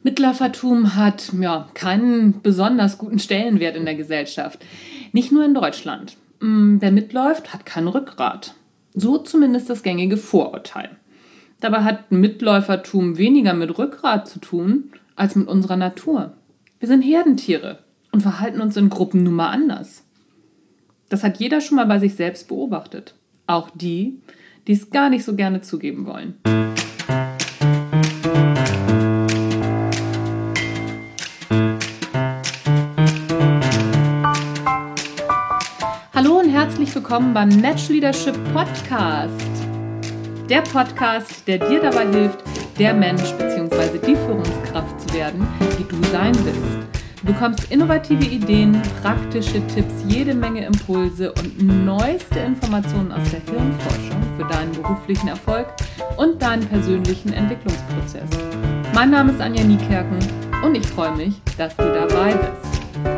Mitläufertum hat keinen besonders guten Stellenwert in der Gesellschaft. Nicht nur in Deutschland. Wer mitläuft, hat kein Rückgrat. So zumindest das gängige Vorurteil. Dabei hat Mitläufertum weniger mit Rückgrat zu tun, als mit unserer Natur. Wir sind Herdentiere und verhalten uns in Gruppen nun mal anders. Das hat jeder schon mal bei sich selbst beobachtet. Auch die, die es gar nicht so gerne zugeben wollen. Hallo und herzlich willkommen beim Natural Leadership Podcast. Der Podcast, der dir dabei hilft, der Mensch bzw. die Führungskraft zu werden, die du sein willst. Du bekommst innovative Ideen, praktische Tipps, jede Menge Impulse und neueste Informationen aus der Hirnforschung für deinen beruflichen Erfolg und deinen persönlichen Entwicklungsprozess. Mein Name ist Anja Niekerken und ich freue mich, dass du dabei bist.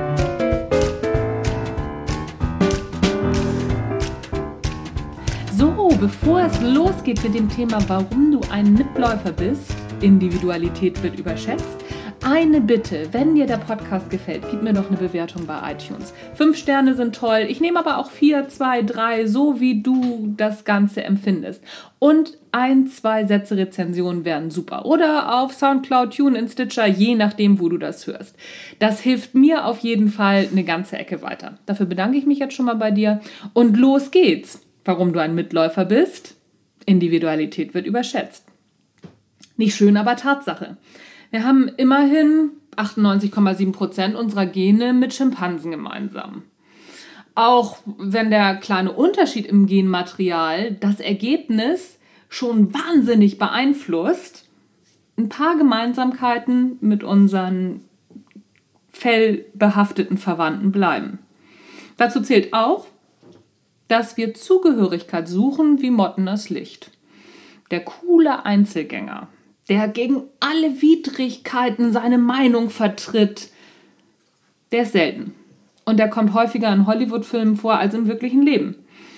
So, bevor es losgeht mit dem Thema, warum du ein Mitläufer bist, Individualität wird überschätzt, eine Bitte, wenn dir der Podcast gefällt, gib mir doch eine Bewertung bei iTunes. 5 Sterne sind toll, ich nehme aber auch 4, 2, 3, so wie du das Ganze empfindest. Und 1, 2 Sätze Rezensionen wären super. Oder auf Soundcloud, TuneIn, Stitcher, je nachdem, wo du das hörst. Das hilft mir auf jeden Fall eine ganze Ecke weiter. Dafür bedanke ich mich jetzt schon mal bei dir und los geht's. Warum du ein Mitläufer bist? Individualität wird überschätzt. Nicht schön, aber Tatsache. Wir haben immerhin 98,7% unserer Gene mit Schimpansen gemeinsam. Auch wenn der kleine Unterschied im Genmaterial das Ergebnis schon wahnsinnig beeinflusst, ein paar Gemeinsamkeiten mit unseren fellbehafteten Verwandten bleiben. Dazu zählt auch, dass wir Zugehörigkeit suchen wie Motten das Licht. Der coole Einzelgänger, der gegen alle Widrigkeiten seine Meinung vertritt, der ist selten. Und der kommt häufiger in Hollywood-Filmen vor als im wirklichen Leben.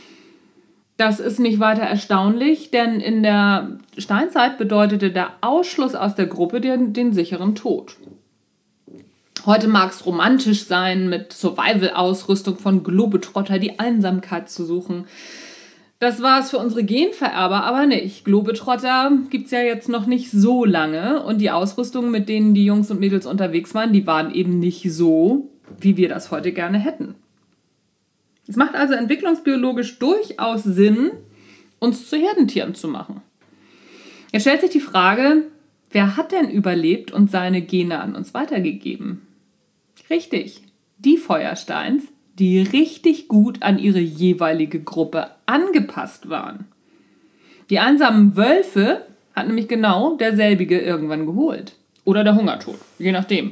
Das ist nicht weiter erstaunlich, denn in der Steinzeit bedeutete der Ausschluss aus der Gruppe den sicheren Tod. Heute mag es romantisch sein, mit Survival-Ausrüstung von Globetrotter die Einsamkeit zu suchen. Das war es für unsere Genvererber aber nicht. Globetrotter gibt es ja jetzt noch nicht so lange und die Ausrüstung, mit denen die Jungs und Mädels unterwegs waren, die waren eben nicht so, wie wir das heute gerne hätten. Es macht also entwicklungsbiologisch durchaus Sinn, uns zu Herdentieren zu machen. Jetzt stellt sich die Frage, wer hat denn überlebt und seine Gene an uns weitergegeben? Richtig, die Feuersteins, die richtig gut an ihre jeweilige Gruppe angepasst waren. Die einsamen Wölfe hat nämlich genau derselbige irgendwann geholt. Oder der Hungertod, je nachdem.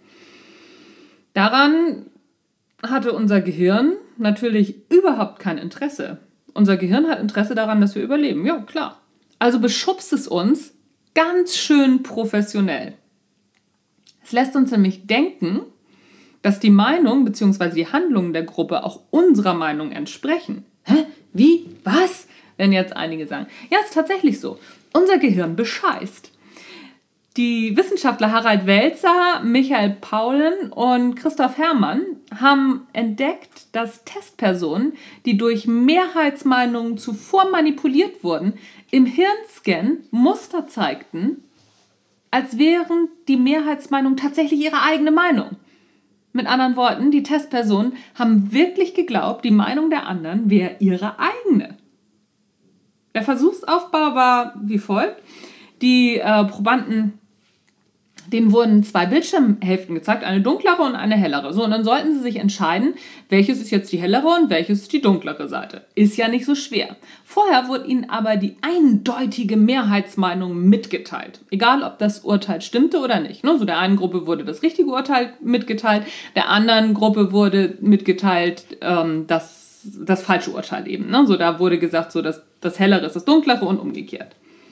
Daran hatte unser Gehirn natürlich überhaupt kein Interesse. Unser Gehirn hat Interesse daran, dass wir überleben. Ja, klar. Also beschubst es uns ganz schön professionell. Es lässt uns nämlich denken, dass die Meinung bzw. die Handlungen der Gruppe auch unserer Meinung entsprechen. Hä? Wie? Was? Wenn jetzt einige sagen. Ja, ist tatsächlich so. Unser Gehirn bescheißt. Die Wissenschaftler Harald Welzer, Michael Paulen und Christoph Herrmann haben entdeckt, dass Testpersonen, die durch Mehrheitsmeinungen zuvor manipuliert wurden, im Hirnscan Muster zeigten, als wären die Mehrheitsmeinungen tatsächlich ihre eigene Meinung. Mit anderen Worten, die Testpersonen haben wirklich geglaubt, die Meinung der anderen wäre ihre eigene. Der Versuchsaufbau war wie folgt. Die Probanden, denen wurden 2 Bildschirmhälften gezeigt, eine dunklere und eine hellere. So, und dann sollten sie sich entscheiden, welches ist jetzt die hellere und welches ist die dunklere Seite. Ist ja nicht so schwer. Vorher wurde ihnen aber die eindeutige Mehrheitsmeinung mitgeteilt. Egal, ob das Urteil stimmte oder nicht. So, der einen Gruppe wurde das richtige Urteil mitgeteilt, der anderen Gruppe wurde mitgeteilt, das falsche Urteil eben. So, da wurde gesagt, so, das hellere ist das dunklere und umgekehrt.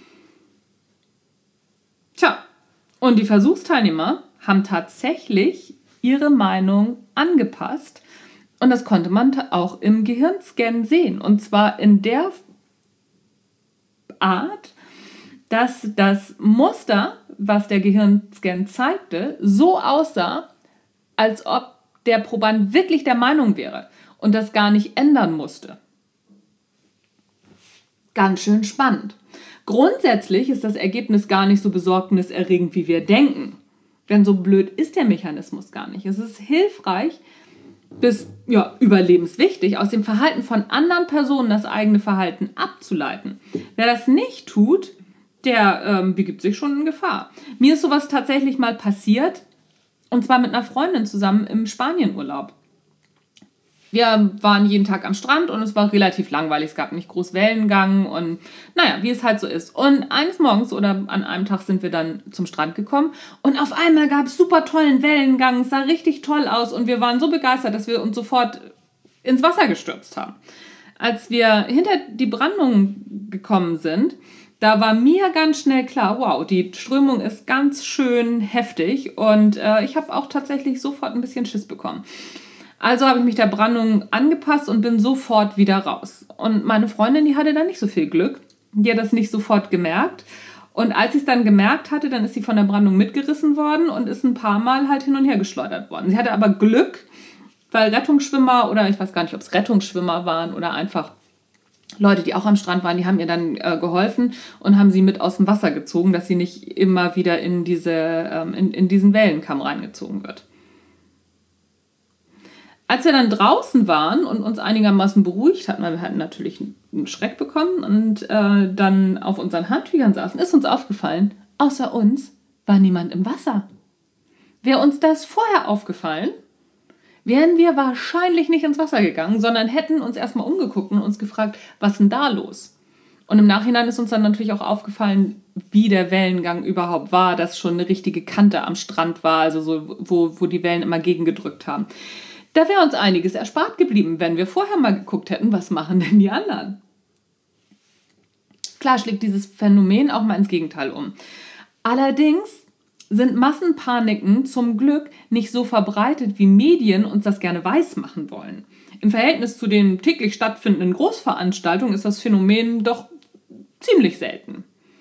Tja. Und die Versuchsteilnehmer haben tatsächlich ihre Meinung angepasst und das konnte man auch im Gehirnscan sehen. Und zwar in der Art, dass das Muster was der Gehirnscan zeigte, so aussah, als ob der Proband wirklich der Meinung wäre und das gar nicht ändern musste. Ganz schön spannend. Grundsätzlich ist das Ergebnis gar nicht so besorgniserregend, wie wir denken. Denn so blöd ist der Mechanismus gar nicht. Es ist hilfreich bis überlebenswichtig, aus dem Verhalten von anderen Personen das eigene Verhalten abzuleiten. Wer das nicht tut, der begibt sich schon in Gefahr. Mir ist sowas tatsächlich mal passiert, und zwar mit einer Freundin zusammen im Spanienurlaub. Wir waren jeden Tag am Strand und es war relativ langweilig. Es gab nicht groß Wellengang und wie es halt so ist. Und eines Morgens oder an einem Tag sind wir dann zum Strand gekommen und auf einmal gab es super tollen Wellengang. Es sah richtig toll aus und wir waren so begeistert, dass wir uns sofort ins Wasser gestürzt haben. Als wir hinter die Brandung gekommen sind, da war mir ganz schnell klar, wow, die Strömung ist ganz schön heftig und ich habe auch tatsächlich sofort ein bisschen Schiss bekommen. Also habe ich mich der Brandung angepasst und bin sofort wieder raus. Und meine Freundin, die hatte dann nicht so viel Glück. Die hat das nicht sofort gemerkt. Und als sie es dann gemerkt hatte, dann ist sie von der Brandung mitgerissen worden und ist ein paar Mal halt hin und her geschleudert worden. Sie hatte aber Glück, weil Rettungsschwimmer oder ich weiß gar nicht, ob es Rettungsschwimmer waren oder einfach Leute, die auch am Strand waren, die haben ihr dann geholfen und haben sie mit aus dem Wasser gezogen, dass sie nicht immer wieder in diesen Wellenkamm reingezogen wird. Als wir dann draußen waren und uns einigermaßen beruhigt hatten, weil wir hatten natürlich einen Schreck bekommen und dann auf unseren Handtüchern saßen, ist uns aufgefallen, außer uns war niemand im Wasser. Wäre uns das vorher aufgefallen, wären wir wahrscheinlich nicht ins Wasser gegangen, sondern hätten uns erstmal umgeguckt und uns gefragt, was ist denn da los? Und im Nachhinein ist uns dann natürlich auch aufgefallen, wie der Wellengang überhaupt war, dass schon eine richtige Kante am Strand war, also so, wo die Wellen immer gegengedrückt haben. Da wäre uns einiges erspart geblieben, wenn wir vorher mal geguckt hätten, was machen denn die anderen. Klar schlägt dieses Phänomen auch mal ins Gegenteil um. Allerdings sind Massenpaniken zum Glück nicht so verbreitet, wie Medien uns das gerne weismachen wollen. Im Verhältnis zu den täglich stattfindenden Großveranstaltungen ist das Phänomen doch ziemlich selten.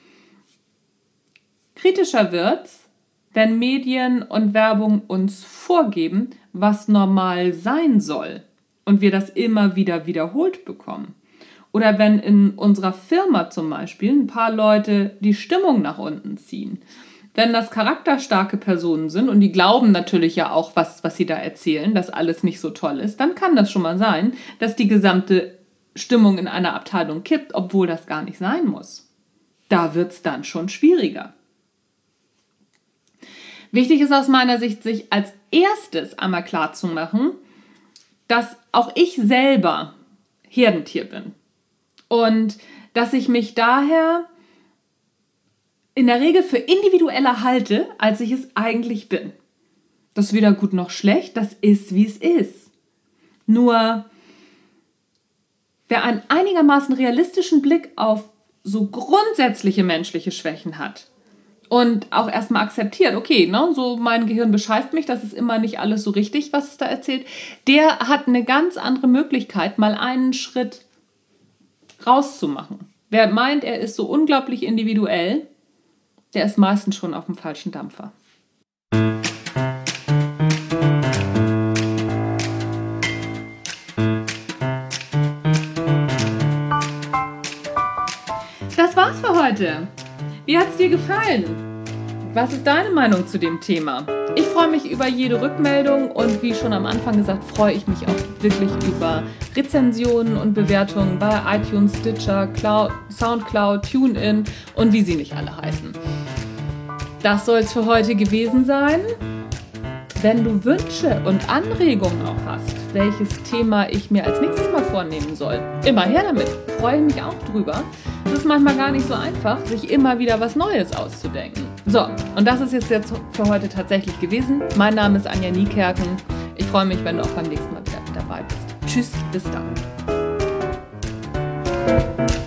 Kritischer wird's, wenn Medien und Werbung uns vorgeben, was normal sein soll und wir das immer wieder wiederholt bekommen. Oder wenn in unserer Firma zum Beispiel ein paar Leute die Stimmung nach unten ziehen. Wenn das charakterstarke Personen sind und die glauben natürlich ja auch, was sie da erzählen, dass alles nicht so toll ist, dann kann das schon mal sein, dass die gesamte Stimmung in einer Abteilung kippt, obwohl das gar nicht sein muss. Da wird es dann schon schwieriger. Wichtig ist aus meiner Sicht, sich als erstes einmal klarzumachen, dass auch ich selber Herdentier bin und dass ich mich daher in der Regel für individueller halte, als ich es eigentlich bin. Das ist weder gut noch schlecht, das ist, wie es ist. Nur, wer einen einigermaßen realistischen Blick auf so grundsätzliche menschliche Schwächen hat, und auch erstmal akzeptiert, okay, so mein Gehirn bescheißt mich, das ist immer nicht alles so richtig, was es da erzählt, der hat eine ganz andere Möglichkeit, mal einen Schritt rauszumachen. Wer meint, er ist so unglaublich individuell, der ist meistens schon auf dem falschen Dampfer. Das war's für heute. Wie hat es dir gefallen? Was ist deine Meinung zu dem Thema? Ich freue mich über jede Rückmeldung und wie schon am Anfang gesagt, freue ich mich auch wirklich über Rezensionen und Bewertungen bei iTunes, Stitcher, Soundcloud, TuneIn und wie sie nicht alle heißen. Das soll es für heute gewesen sein. Wenn du Wünsche und Anregungen auch hast, welches Thema ich mir als nächstes mal vornehmen soll, immer her damit. Freue ich mich auch drüber. Es ist manchmal gar nicht so einfach, sich immer wieder was Neues auszudenken. So, und das ist jetzt für heute tatsächlich gewesen. Mein Name ist Anja Niekerken. Ich freue mich, wenn du auch beim nächsten Mal wieder dabei bist. Tschüss, bis dann.